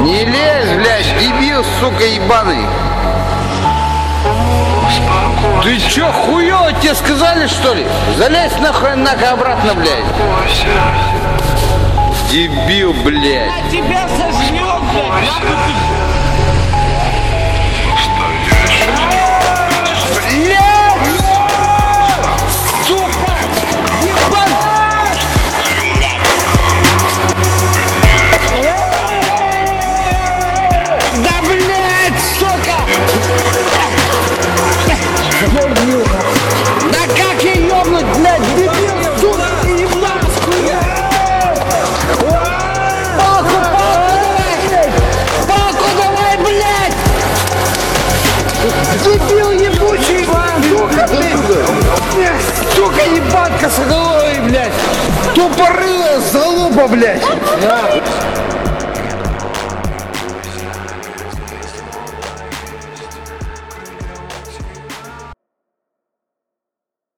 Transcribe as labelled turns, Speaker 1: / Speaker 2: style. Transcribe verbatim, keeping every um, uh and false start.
Speaker 1: Не лезь, блядь, дебил, сука, ебаный. Ты чё, хуёво, тебе сказали, что ли? Залезь нахуй, нахуй обратно, блядь. Дебил, блядь.
Speaker 2: Тебя сожмет, блядь, нахуй ты.
Speaker 1: Да как я ёбнуть, блядь, дебил, сука, ты ебать, хуя! Палку, палку давай, палку давай, блядь! Дебил ебучий, сука, блядь! Сука, ебать, косоголовый, блядь! Тупорылая залупа, блядь!